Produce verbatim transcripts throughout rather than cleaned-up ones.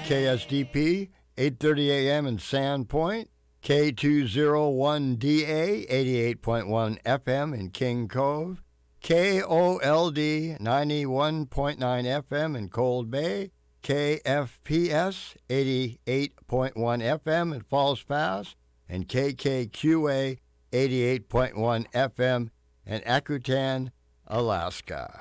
K S D P, eight thirty a.m. in Sandpoint, K two oh one D A, eighty-eight point one F M in King Cove, K O L D, ninety-one point nine F M in Cold Bay, K F P S, eighty-eight point one F M in Falls Pass, and K K Q A, eighty-eight point one F M in Akutan, Alaska.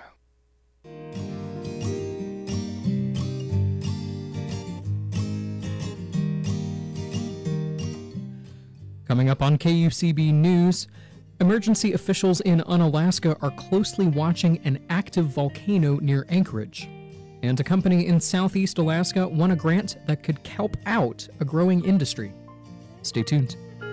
Coming up on K U C B News, emergency officials in Unalaska are closely watching an active volcano near Anchorage. And a company in Southeast Alaska won a grant that could help out a growing industry. Stay tuned.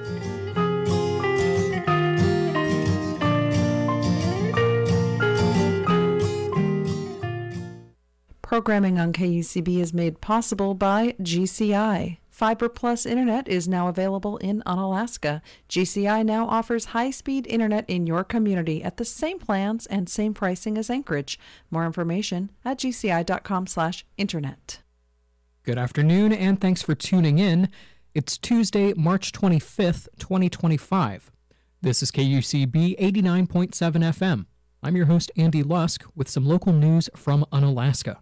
Programming on K U C B is made possible by G C I. Fiber Plus Internet is now available in Unalaska. G C I now offers high-speed internet in your community at the same plans and same pricing as Anchorage. More information at g c i dot com slash internet. Good afternoon, and thanks for tuning in. It's Tuesday, March twenty-fifth, twenty twenty-five. This is K U C B eighty-nine point seven F M. I'm your host, Andy Lusk, with some local news from Unalaska.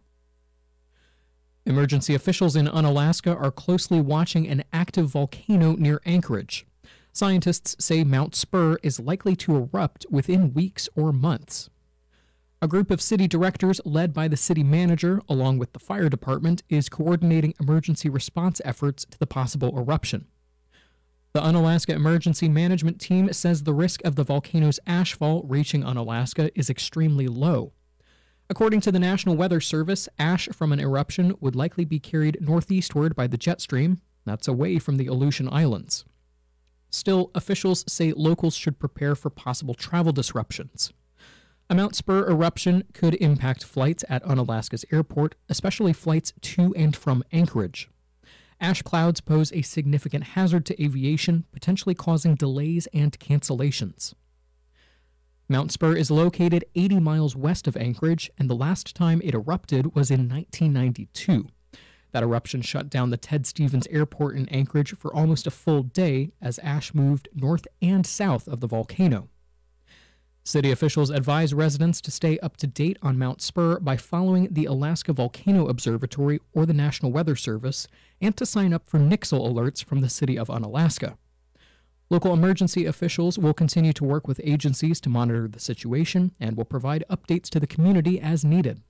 Emergency officials in Unalaska are closely watching an active volcano near Anchorage. Scientists say Mount Spur is likely to erupt within weeks or months. A group of city directors led by the city manager, along with the fire department, is coordinating emergency response efforts to the possible eruption. The Unalaska Emergency Management Team says the risk of the volcano's ashfall reaching Unalaska is extremely low. According to the National Weather Service, ash from an eruption would likely be carried northeastward by the jet stream. That's away from the Aleutian Islands. Still, officials say locals should prepare for possible travel disruptions. A Mount Spur eruption could impact flights at Unalaska's airport, especially flights to and from Anchorage. Ash clouds pose a significant hazard to aviation, potentially causing delays and cancellations. Mount Spur is located eighty miles west of Anchorage, and the last time it erupted was in nineteen ninety-two. That eruption shut down the Ted Stevens Airport in Anchorage for almost a full day as ash moved north and south of the volcano. City officials advise residents to stay up to date on Mount Spur by following the Alaska Volcano Observatory or the National Weather Service, and to sign up for N I C S L alerts from the city of Unalaska. Local emergency officials will continue to work with agencies to monitor the situation and will provide updates to the community as needed.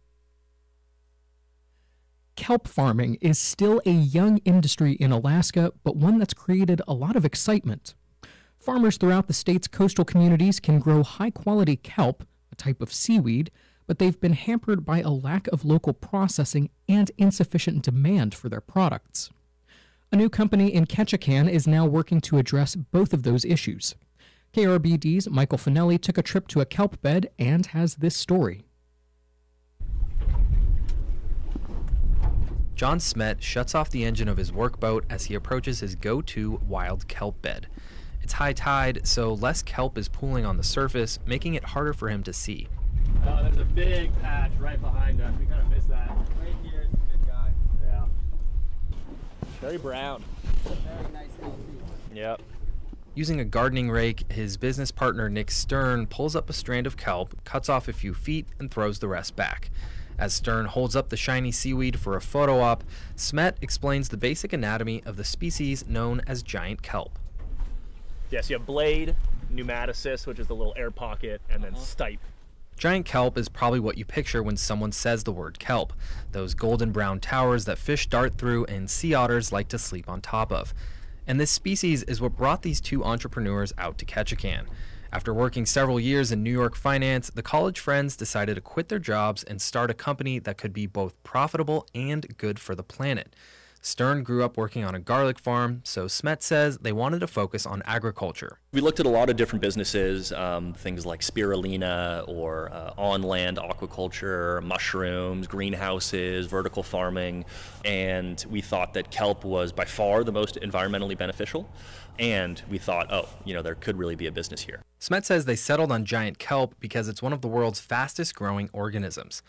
Kelp farming is still a young industry in Alaska, but one that's created a lot of excitement. Farmers throughout the state's coastal communities can grow high-quality kelp, a type of seaweed, but they've been hampered by a lack of local processing and insufficient demand for their products. A new company in Ketchikan is now working to address both of those issues. K R B D's Michael Finelli took a trip to a kelp bed and has this story. John Smet shuts off the engine of his workboat as he approaches his go-to wild kelp bed. It's high tide, so less kelp is pooling on the surface, making it harder for him to see. Oh, there's a big patch right behind us. We kind of missed that. Right here, it's a good guy. Yeah. Very brown. Very nice healthy one. Yep. Using a gardening rake, his business partner Nick Stern pulls up a strand of kelp, cuts off a few feet, and throws the rest back. As Stern holds up the shiny seaweed for a photo op, Smet explains the basic anatomy of the species known as giant kelp. Yes, you have blade, pneumatocyst, which is the little air pocket, and then uh-huh. stipe. Giant kelp is probably what you picture when someone says the word kelp, those golden brown towers that fish dart through and sea otters like to sleep on top of. And this species is what brought these two entrepreneurs out to Ketchikan. After working several years in New York finance, the college friends decided to quit their jobs and start a company that could be both profitable and good for the planet. Stern grew up working on a garlic farm, so Smet says they wanted to focus on agriculture. We looked at a lot of different businesses, um, things like spirulina or uh, on-land aquaculture, mushrooms, greenhouses, vertical farming, and we thought that kelp was by far the most environmentally beneficial, and we thought, oh, you know, there could really be a business here. Smet says they settled on giant kelp because it's one of the world's fastest growing organisms.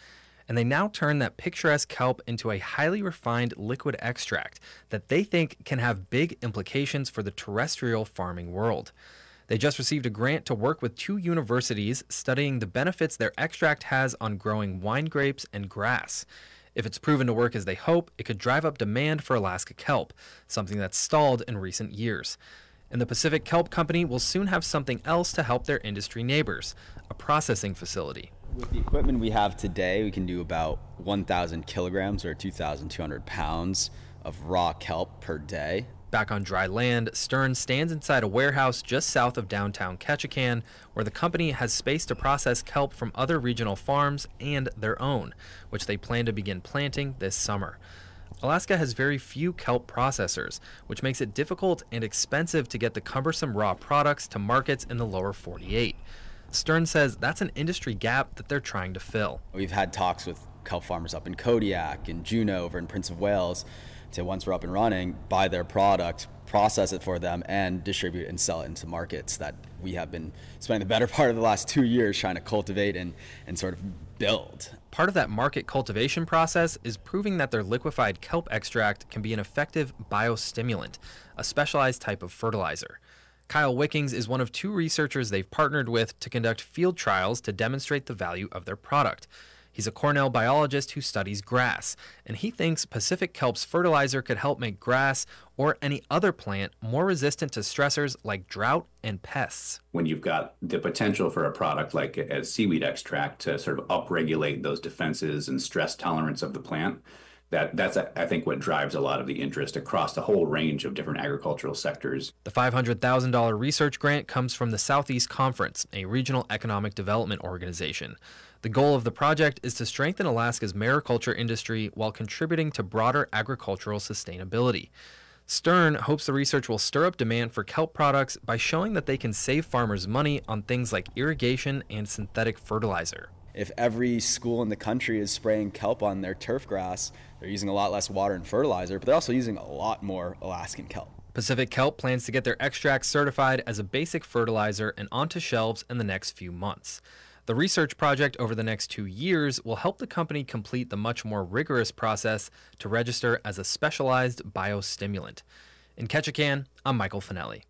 and they now turn that picturesque kelp into a highly refined liquid extract that they think can have big implications for the terrestrial farming world. They just received a grant to work with two universities studying the benefits their extract has on growing wine grapes and grass. If it's proven to work as they hope, it could drive up demand for Alaska kelp, something that's stalled in recent years. And the Pacific Kelp Company will soon have something else to help their industry neighbors, a processing facility. With the equipment we have today, we can do about one thousand kilograms or two thousand two hundred pounds of raw kelp per day. Back on dry land, Stern stands inside a warehouse just south of downtown Ketchikan, where the company has space to process kelp from other regional farms and their own, which they plan to begin planting this summer. Alaska has very few kelp processors, which makes it difficult and expensive to get the cumbersome raw products to markets in the lower forty-eight. Stern says that's an industry gap that they're trying to fill. We've had talks with kelp farmers up in Kodiak and Juneau over in Prince of Wales to, once we're up and running, buy their product, process it for them, and distribute and sell it into markets that we have been spending the better part of the last two years trying to cultivate and, and sort of build. Part of that market cultivation process is proving that their liquefied kelp extract can be an effective biostimulant, a specialized type of fertilizer. Kyle Wickings is one of two researchers they've partnered with to conduct field trials to demonstrate the value of their product. He's a Cornell biologist who studies grass, and he thinks Pacific Kelp's fertilizer could help make grass or any other plant more resistant to stressors like drought and pests. When you've got the potential for a product like a seaweed extract to sort of upregulate those defenses and stress tolerance of the plant, that that's, I think, what drives a lot of the interest across the whole range of different agricultural sectors. The five hundred thousand dollars research grant comes from the Southeast Conference, a regional economic development organization. The goal of the project is to strengthen Alaska's mariculture industry while contributing to broader agricultural sustainability. Stern hopes the research will stir up demand for kelp products by showing that they can save farmers money on things like irrigation and synthetic fertilizer. If every school in the country is spraying kelp on their turf grass, they're using a lot less water and fertilizer, but they're also using a lot more Alaskan kelp. Pacific Kelp plans to get their extract certified as a basic fertilizer and onto shelves in the next few months. The research project over the next two years will help the company complete the much more rigorous process to register as a specialized biostimulant. In Ketchikan, I'm Michael Finelli.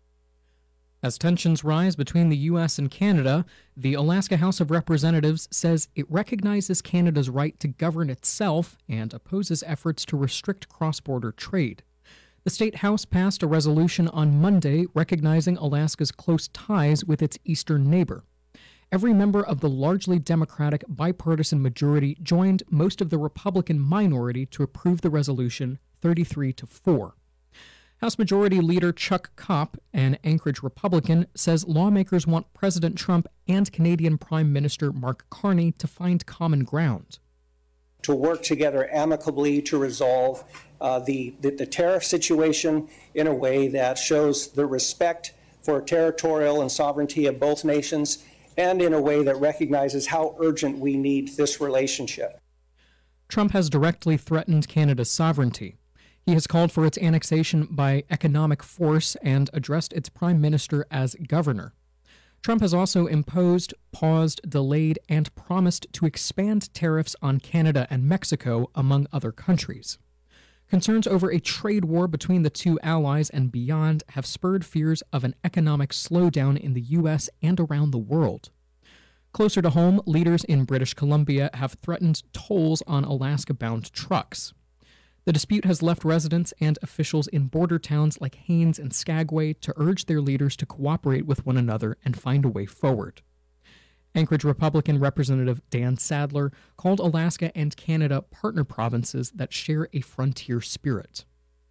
As tensions rise between the U S and Canada, the Alaska House of Representatives says it recognizes Canada's right to govern itself and opposes efforts to restrict cross-border trade. The State House passed a resolution on Monday recognizing Alaska's close ties with its eastern neighbor. Every member of the largely Democratic bipartisan majority joined most of the Republican minority to approve the resolution thirty-three to four. House Majority Leader Chuck Kopp, an Anchorage Republican, says lawmakers want President Trump and Canadian Prime Minister Mark Carney to find common ground. To work together amicably to resolve uh, the, the, the tariff situation in a way that shows the respect for territorial and sovereignty of both nations, and in a way that recognizes how urgent we need this relationship. Trump has directly threatened Canada's sovereignty. He has called for its annexation by economic force and addressed its prime minister as governor. Trump has also imposed, paused, delayed, and promised to expand tariffs on Canada and Mexico, among other countries. Concerns over a trade war between the two allies and beyond have spurred fears of an economic slowdown in the U S and around the world. Closer to home, leaders in British Columbia have threatened tolls on Alaska-bound trucks. The dispute has left residents and officials in border towns like Haines and Skagway to urge their leaders to cooperate with one another and find a way forward. Anchorage Republican Representative Dan Sadler called Alaska and Canada partner provinces that share a frontier spirit.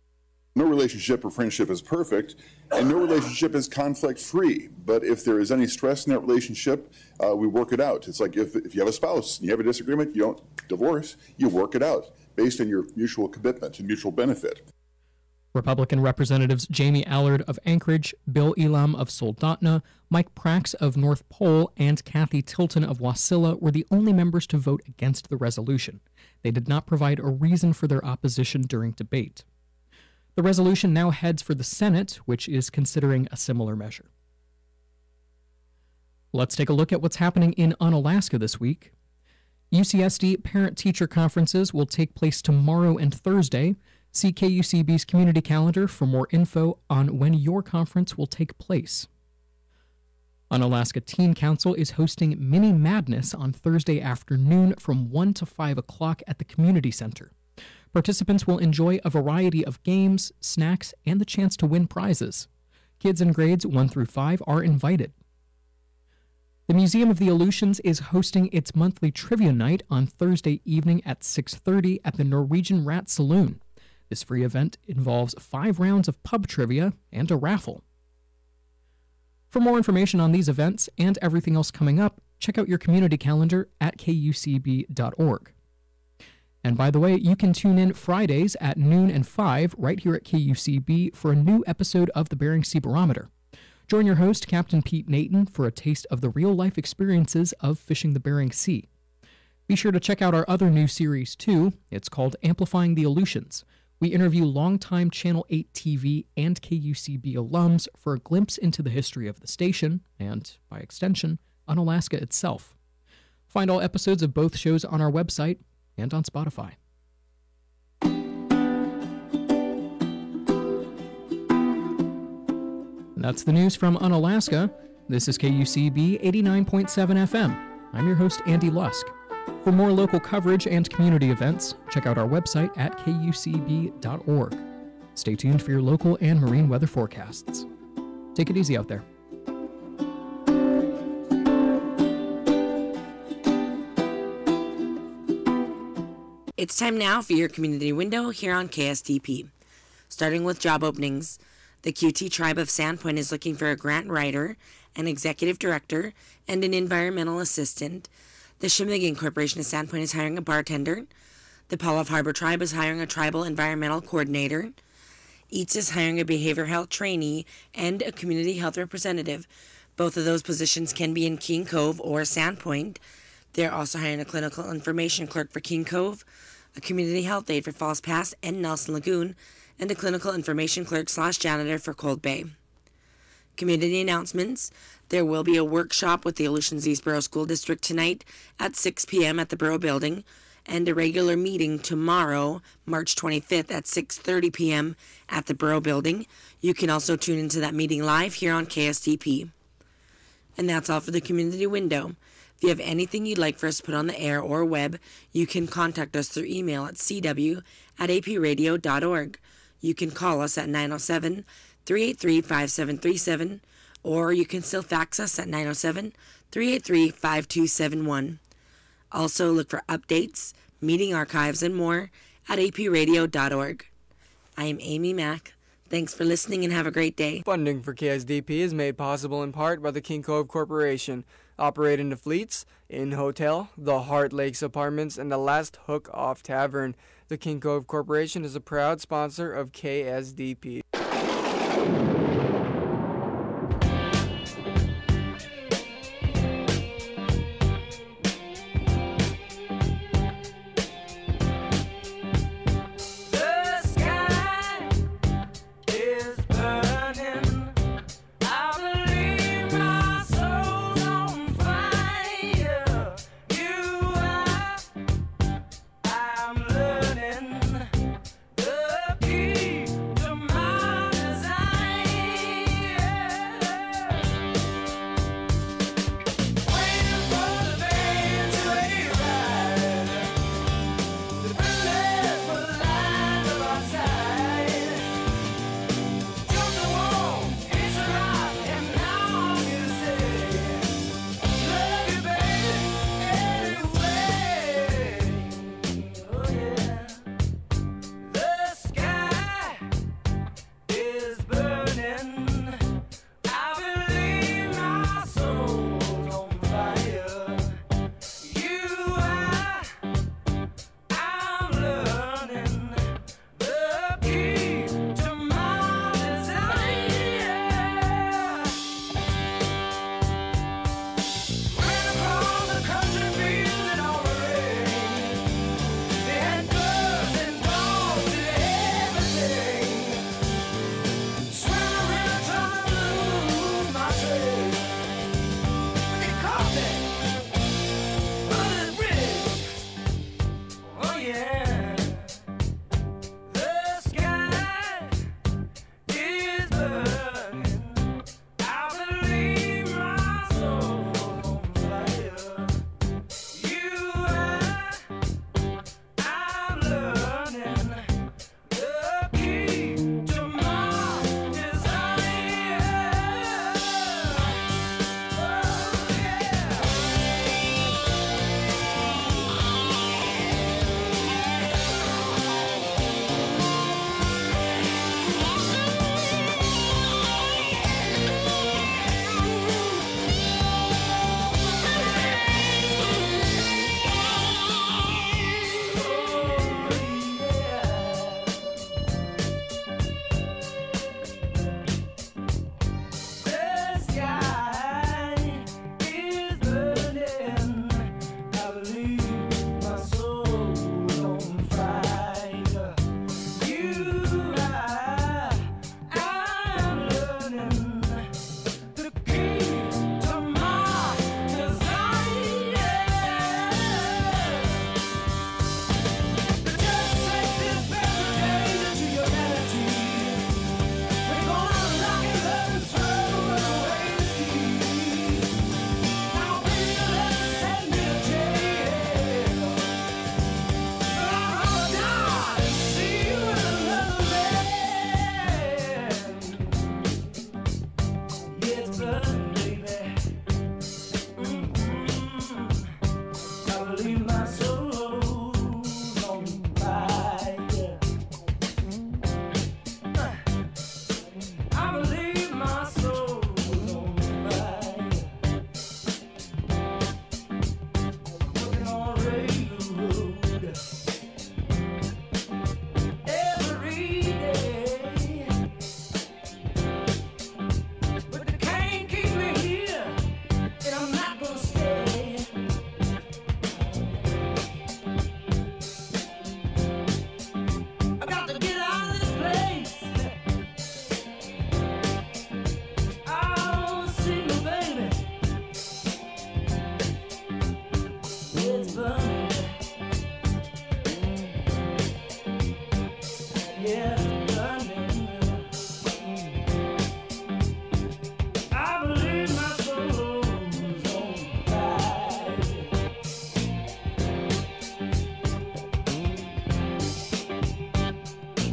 No relationship or friendship is perfect, and no relationship is conflict-free. But if there is any stress in that relationship, uh, we work it out. It's like if, if you have a spouse and you have a disagreement, you don't divorce, you work it out based on your mutual commitment and mutual benefit. Republican Representatives Jamie Allard of Anchorage, Bill Elam of Soldotna, Mike Prax of North Pole, and Kathy Tilton of Wasilla were the only members to vote against the resolution. They did not provide a reason for their opposition during debate. The resolution now heads for the Senate, which is considering a similar measure. Let's take a look at what's happening in Unalaska this week. U C S D parent-teacher conferences will take place tomorrow and Thursday. See K U C B's community calendar for more info on when your conference will take place. Unalaska Teen Council is hosting Mini Madness on Thursday afternoon from one to five o'clock at the community center. Participants will enjoy a variety of games, snacks, and the chance to win prizes. Kids in grades one through five are invited. The Museum of the Aleutians is hosting its monthly trivia night on Thursday evening at six thirty at the Norwegian Rat Saloon. This free event involves five rounds of pub trivia and a raffle. For more information on these events and everything else coming up, check out your community calendar at K U C B dot org. And by the way, you can tune in Fridays at noon and five right here at K U C B for a new episode of the Bering Sea Barometer. Join your host, Captain Pete Naton, for a taste of the real-life experiences of fishing the Bering Sea. Be sure to check out our other new series, too. It's called Amplifying the Aleutians. We interview longtime Channel eight T V and K U C B alums for a glimpse into the history of the station and, by extension, Unalaska itself. Find all episodes of both shows on our website and on Spotify. That's the news from Unalaska. This is K U C B eighty-nine point seven F M. I'm your host, Andy Lusk. For more local coverage and community events, check out our website at K U C B dot org. Stay tuned for your local and marine weather forecasts. Take it easy out there. It's time now for your community window here on K S D P. Starting with job openings, the Q T Tribe of Sandpoint is looking for a grant writer, an executive director, and an environmental assistant. The Shimigan Corporation of Sandpoint is hiring a bartender. The Palav Harbor Tribe is hiring a tribal environmental coordinator. Eats is hiring a behavioral health trainee and a community health representative. Both of those positions can be in King Cove or Sandpoint. They're also hiring a clinical information clerk for King Cove, a community health aide for Falls Pass and Nelson Lagoon, and a clinical information clerk slash janitor for Cold Bay. Community announcements. There will be a workshop with the Aleutians East Borough School District tonight at six p.m. at the Borough Building, and a regular meeting tomorrow, March twenty-fifth at six thirty p.m. at the Borough Building. You can also tune into that meeting live here on K S D P. And that's all for the community window. If you have anything you'd like for us to put on the air or web, you can contact us through email at c w at a p radio dot org. You can call us at nine oh seven, three eight three, five seven three seven, or you can still fax us at nine oh seven, three eight three, five two seven one. Also look for updates, meeting archives, and more at a p radio dot org. I am Amy Mack. Thanks for listening and have a great day. Funding for K S D P is made possible in part by the King Cove Corporation, operating the Fleets, Inn Hotel, the Heart Lakes Apartments, and the Last Hook Off Tavern. The King Cove Corporation is a proud sponsor of K S D P. I'm learning the key to my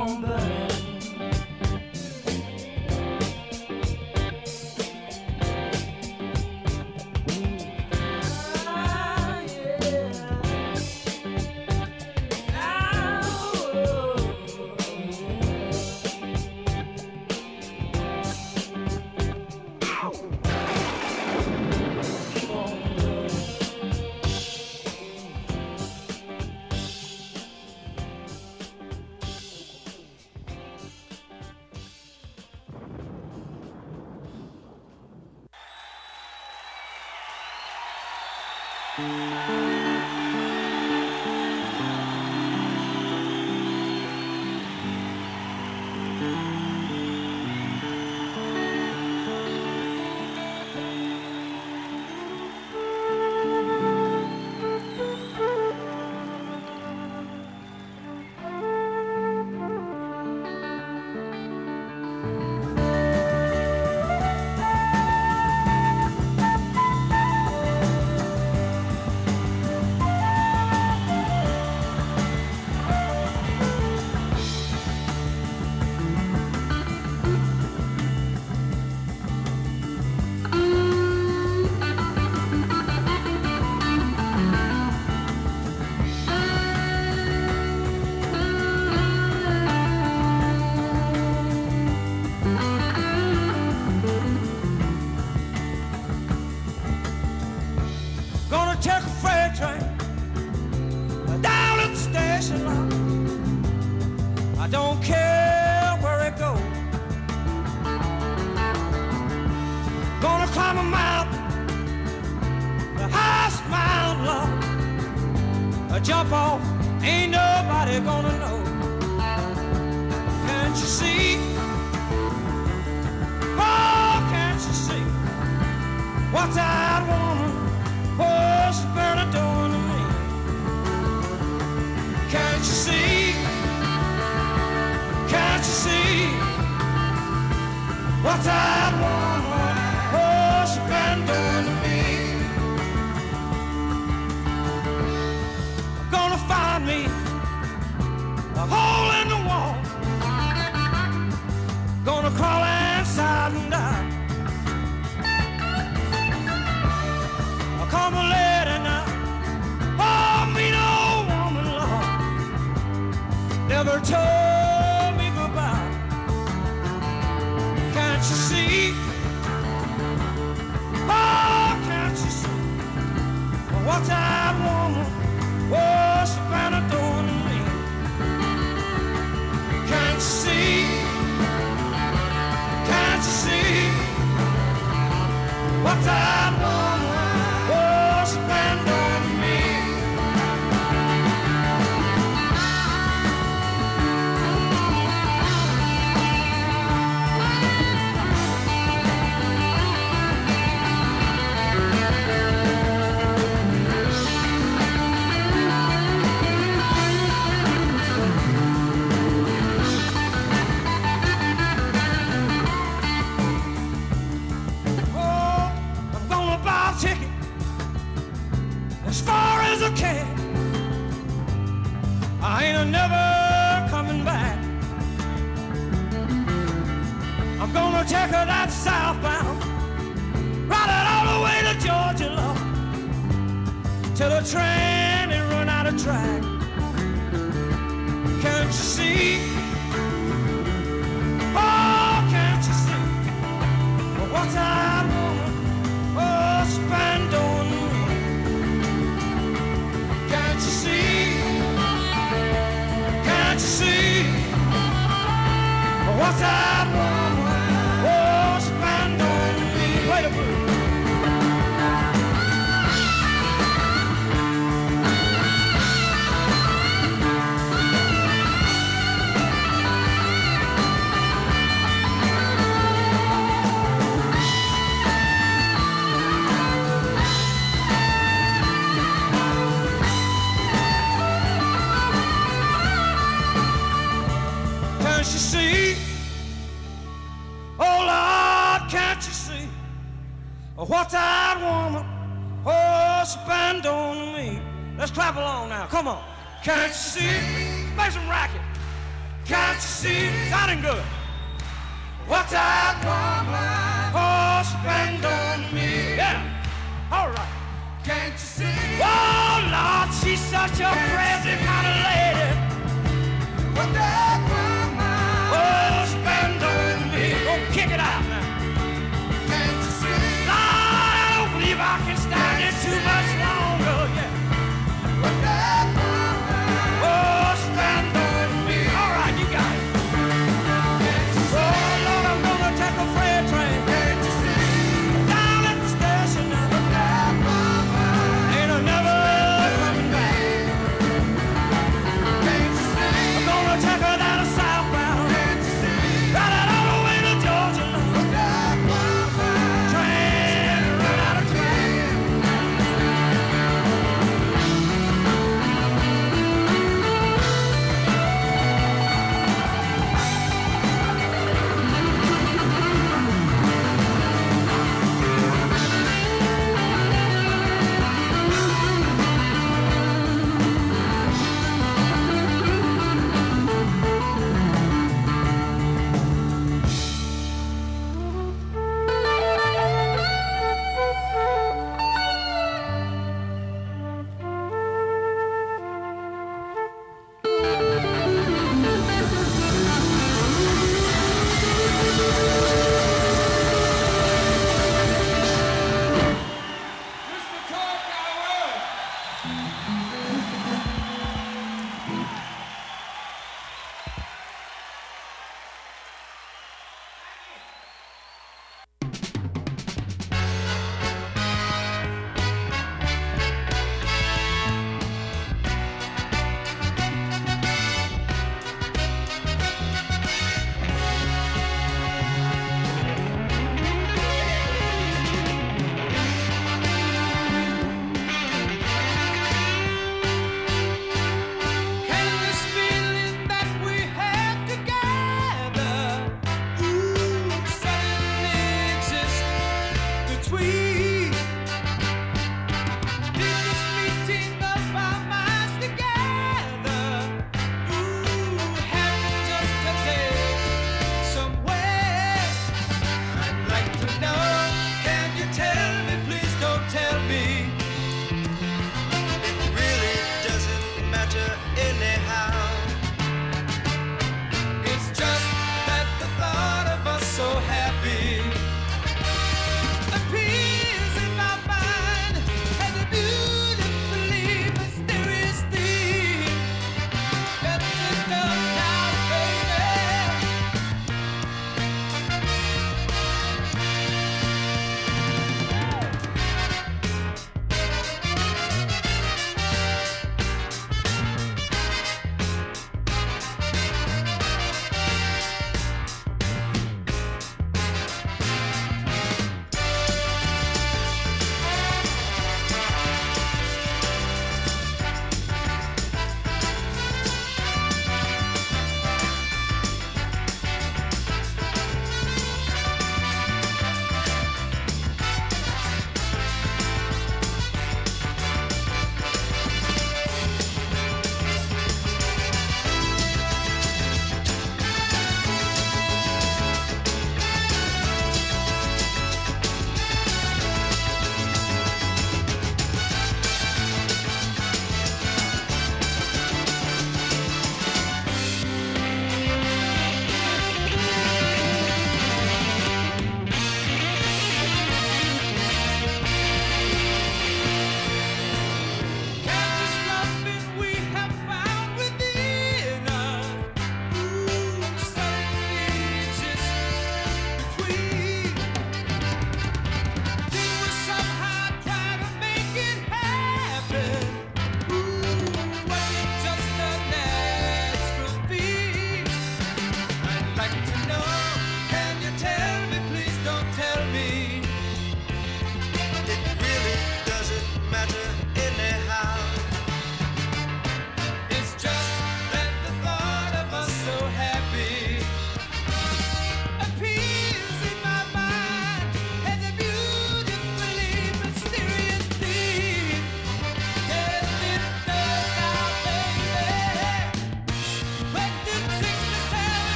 won't burn. Jump off, ain't nobody gonna know. Can't you see? Oh, can't you see? What's that woman? Oh, she's barely doing to me. Can't you see? Can't you see? What's that woman? Oh, she's been doing to me. Find me a hole in the wall. Gonna crawl inside and die. I'll come a lady now. Oh, mean old woman, Lord, never told me goodbye. Can't you see? Oh, can't you see? What's that woman? Oh, she's been doing to me. Can't you see? Can't you see? What's that woman? Oh, she's been doing to me. I ain't never coming back. I'm gonna take her that southbound, ride it all the way to Georgia, Lord, till the train ain't run out of track. Can't you see? Oh, can't you see? What's that woman? Oh, she's been doing to me. Can't you see? Can't you see? What's that woman? Oh, she's been doing to me. Play the blues. Can't you see? Oh Lord, can't you see? What's that woman? Oh, she's been doing to me. Let's clap along now. Come on. Can't you see? Make some racket. Can't you see? Sounding good. What that woman oh spend on me? Yeah. All right. Can't you see? Oh Lord, she's such a crazy kind of lady. What that woman oh spend on me? Go kick it out now. Can't you see? Lord, I don't believe I can stand it too much longer. Yeah. What that woman oh spend on me? All right, you got it. Oh Lord, I'm gonna take a freight train. Can't you see? Down at the station now. What that woman ain't a never coming back.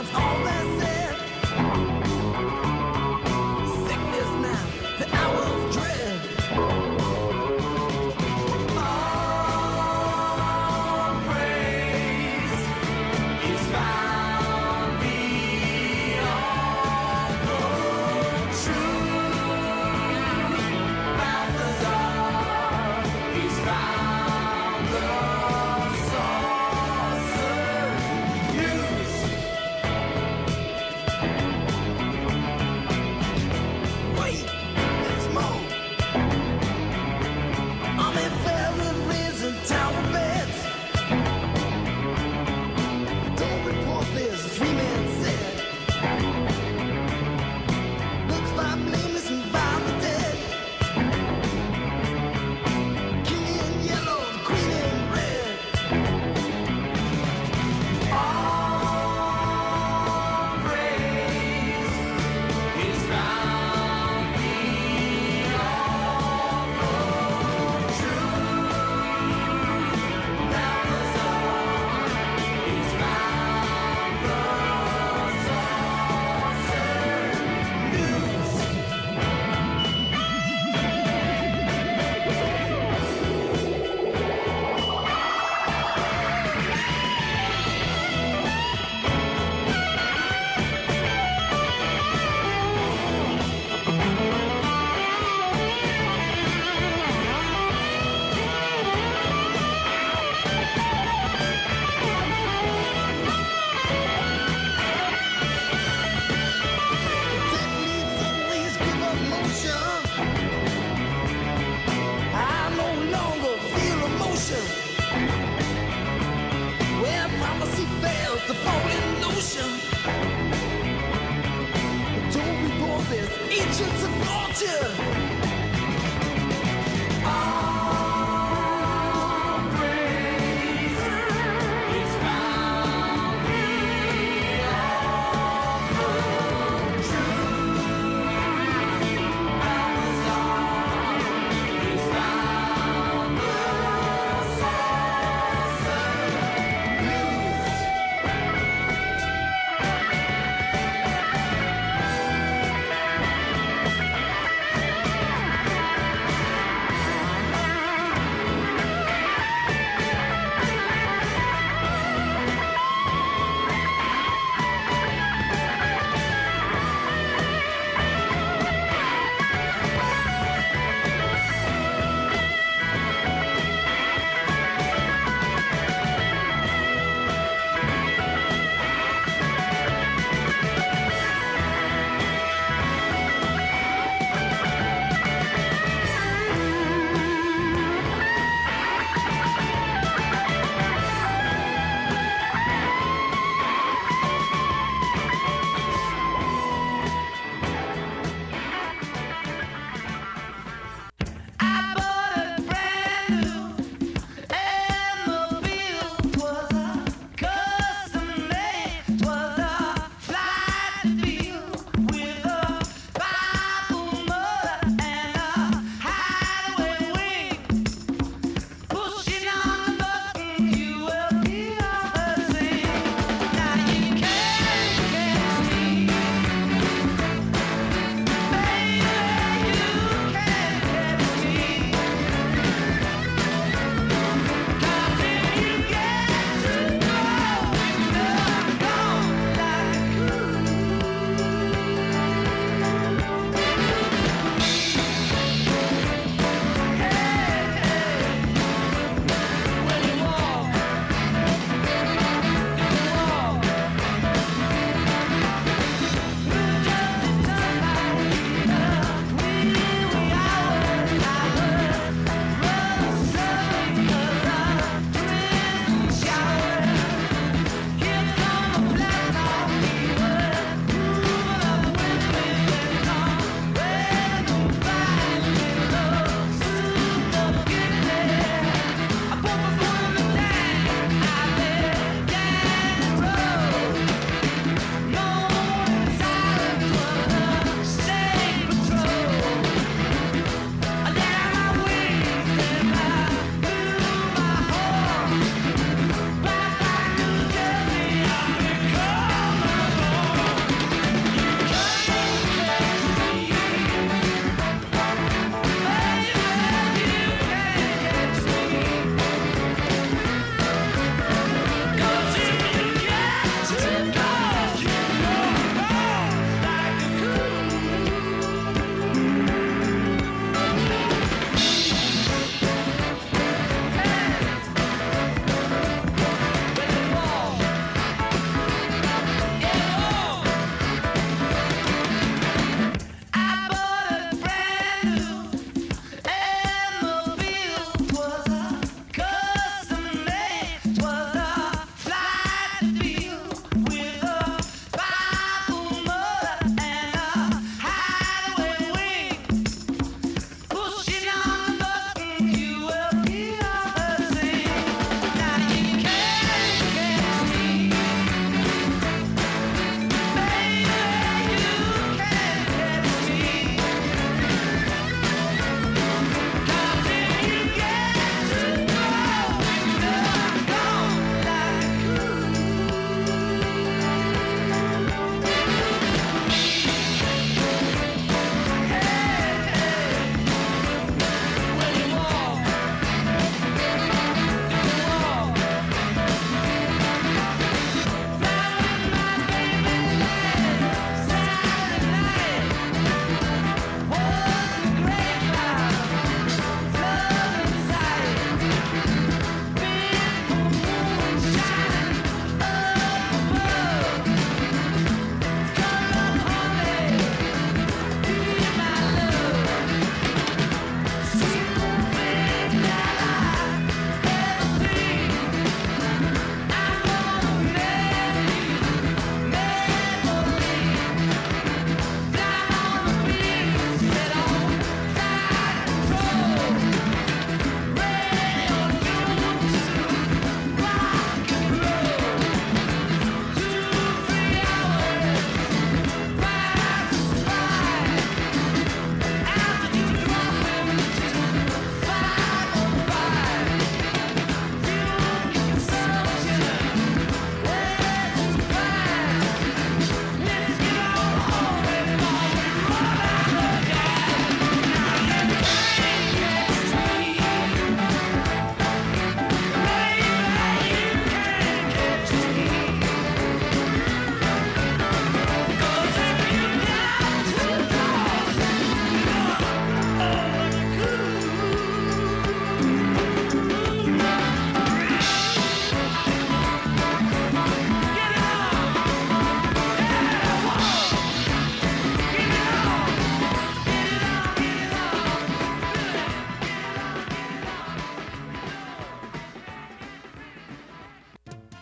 that's all that's said. Sickness now, the hour of dread. All praise is found beyond the truth. Balthazar is found the saucer. Use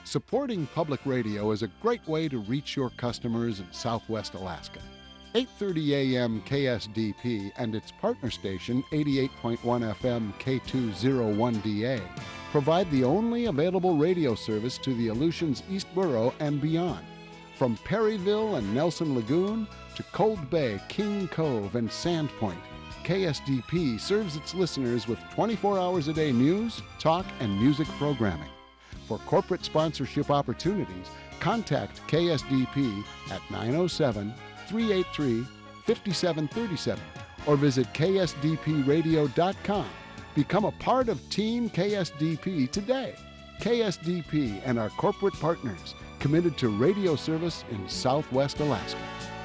Supporting public radio is a great way to reach your customers in Southwest Alaska. eight thirty A M K S D P and its partner station, eighty-eight point one F M K two oh one D A, provide the only available radio service to the Aleutians East Borough and beyond. From Perryville and Nelson Lagoon to Cold Bay, King Cove, and Sandpoint, K S D P serves its listeners with twenty-four hours a day news, talk, and music programming. For corporate sponsorship opportunities, contact K S D P at nine oh seven, three eight three, five seven three seven or visit K S D P radio dot com. Become a part of Team K S D P today. K S D P and our corporate partners, committed to radio service in Southwest Alaska.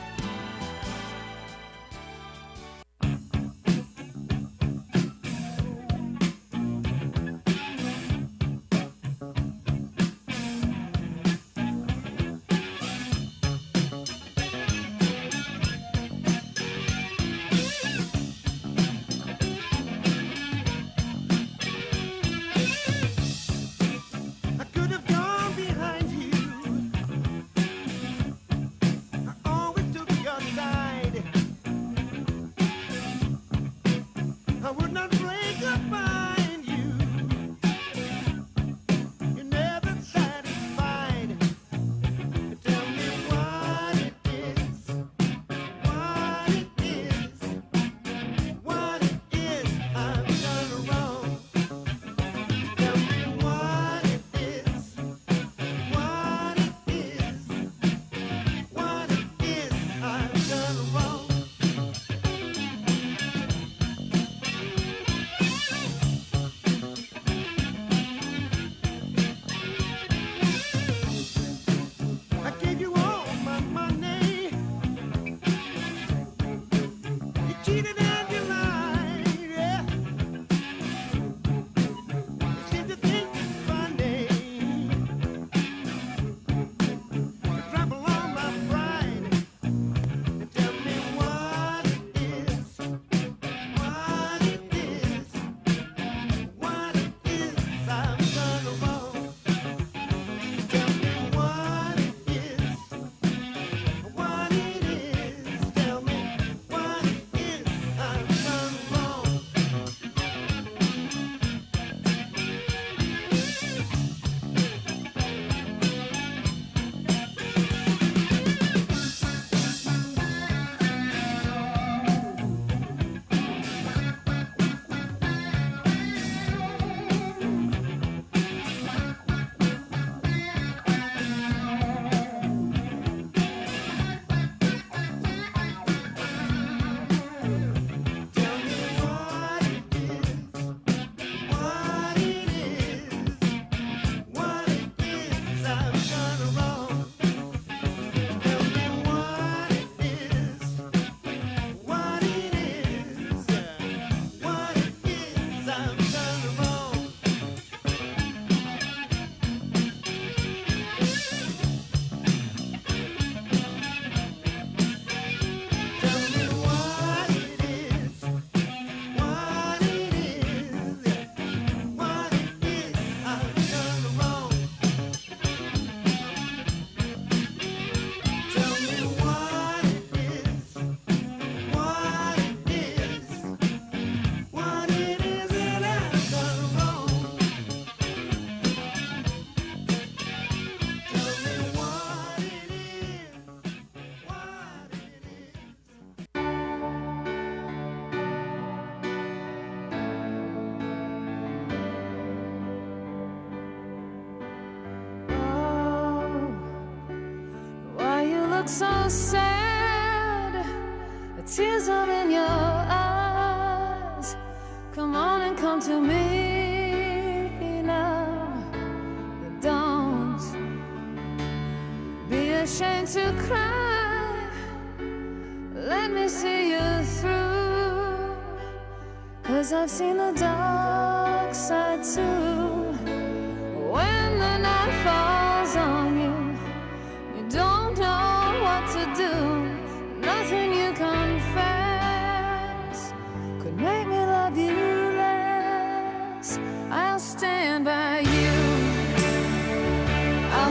So sad, the tears are in your eyes. Come on and come to me now. Don't be ashamed to cry. Let me see you through, 'cause I've seen the dark side too. When the night falls on you, you don't know what to do. Nothing you confess could make me love you less. I'll stand by you.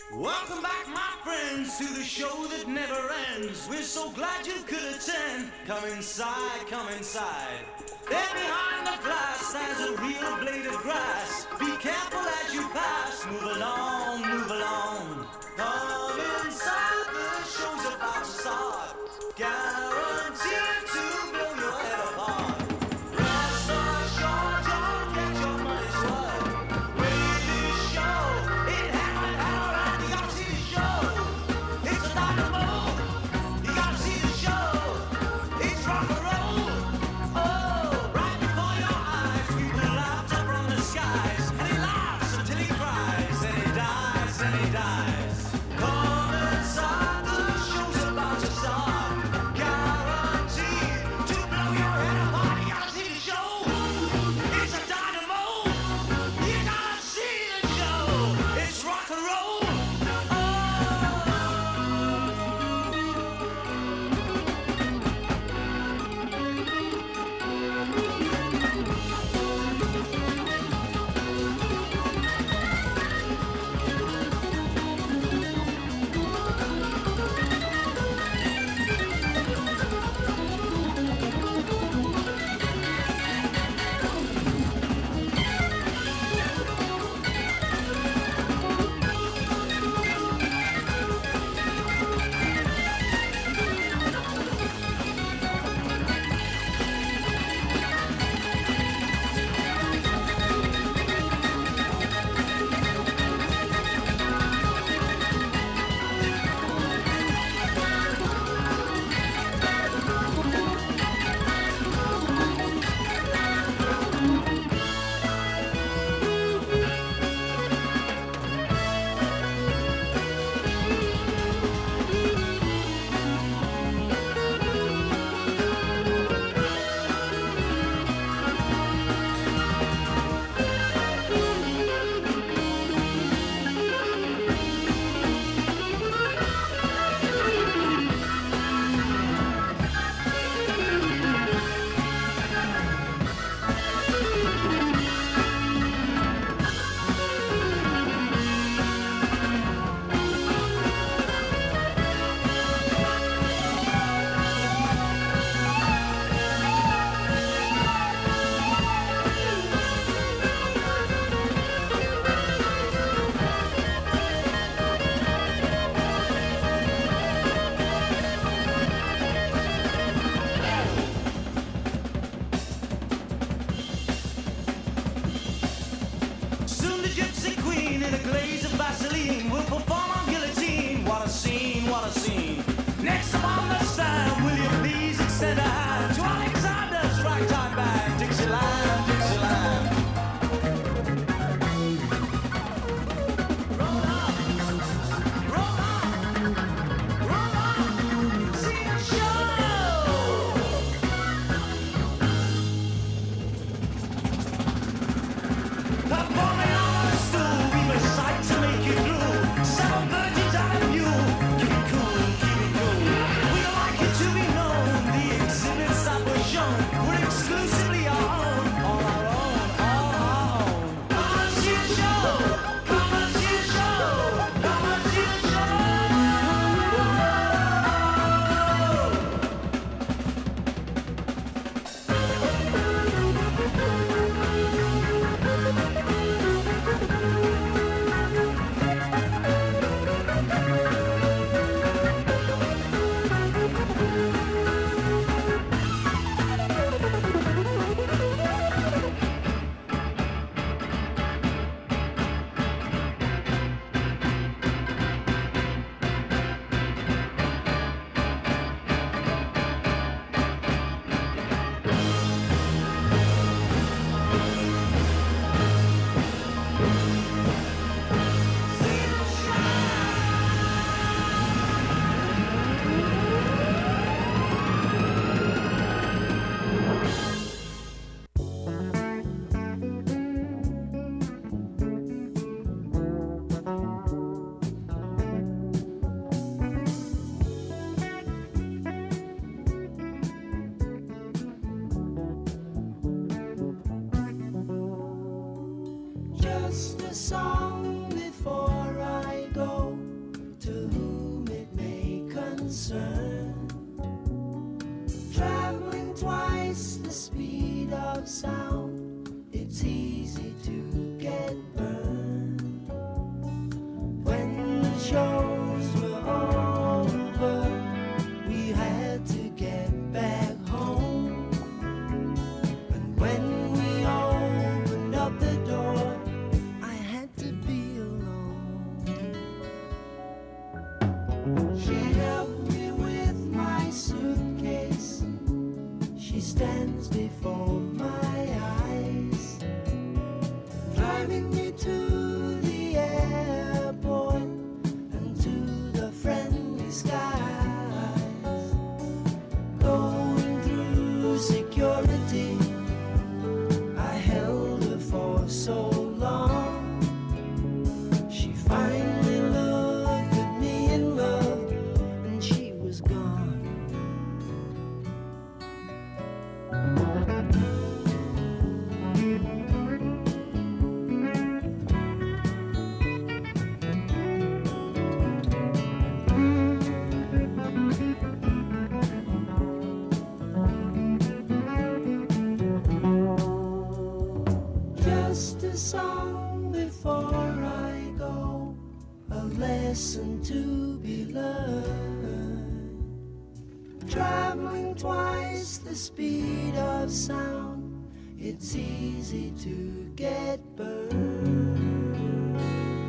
Welcome back, my friends, to the show that never ends. We're so glad you could attend. Come inside, come inside. There behind the glass stands a real blade of grass. Be careful as you pass. Move along, move along. Come inside, the show's about to start. Guaranteed to blow your head apart. Rest assured, you'll get your money's worth. With this show, it happened all right. You gotta see the show. It's a dynamo. You gotta see the show. It's rock and roll. Oh, right before your eyes, people laughed up from the skies, and he laughs until he cries, and he dies, and he dies. Come inside, the show's about to start. Guaranteed to blow your head apart. You gotta see the show. It's a dynamo. You gotta see the show. It's rock and roll. Soon the gypsy queen in a glaze of Vaseline will perform on guillotine. What a scene, what a scene. Next up on the stand, will you please extend a hand to Alexander's ragtime band. Dixieland, Dixieland. Roll on, roll on, roll on. See the show. Performing on a stool, we recite to make you through. Seven shows were over, we had to get back home. And when we opened up the door, I had to be alone. She helped me with my suitcase. She stands before my eyes, driving me to the airport and to the friendly skies. Going through security, I held her for so long. She finally looked at me in love, and she was gone. Just a song before I go, a lesson to be learned. Traveling twice the speed of sound, it's easy to get burned.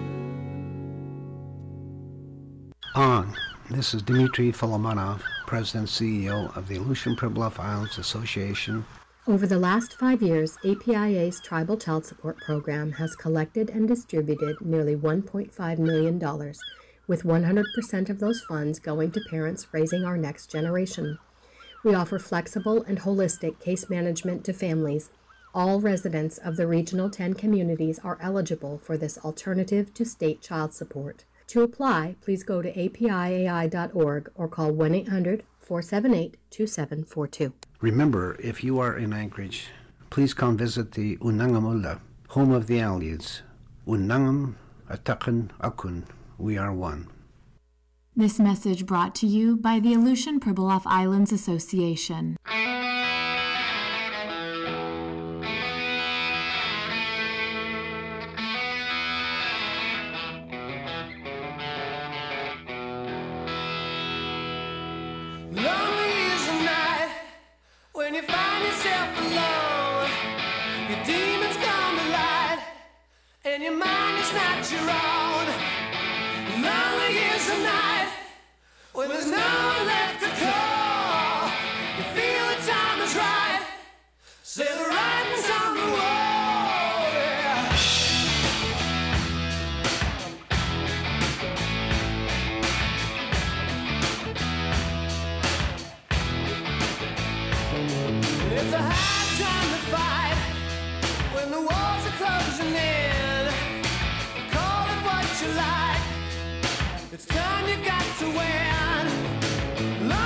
On. This is Dmitry Folomonov, President and C E O of the Aleutian Pribilof Islands Association. Over the last five years, A P I A's Tribal Child Support Program has collected and distributed nearly one point five million dollars, with one hundred percent of those funds going to parents raising our next generation. We offer flexible and holistic case management to families. All residents of the Regional ten communities are eligible for this alternative to state child support. To apply, please go to A P I A I dot org or call one eight hundred, four seven eight, two seven four two. Remember, if you are in Anchorage, please come visit the Unangamula, home of the Aleutians. Unangam, Atakan, Akun, we are one. This message brought to you by the Aleutian Pribilof Islands Association. Lonely is the night when you find yourself alone. Your demons come to light, and your mind is not your own. Lonely is the night when there's no one left to call. You feel the time is right, say the writing's on the wall. Yeah. It's a hard time to fight when the walls are closing in. Call it what you like, it's time you got to win.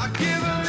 I give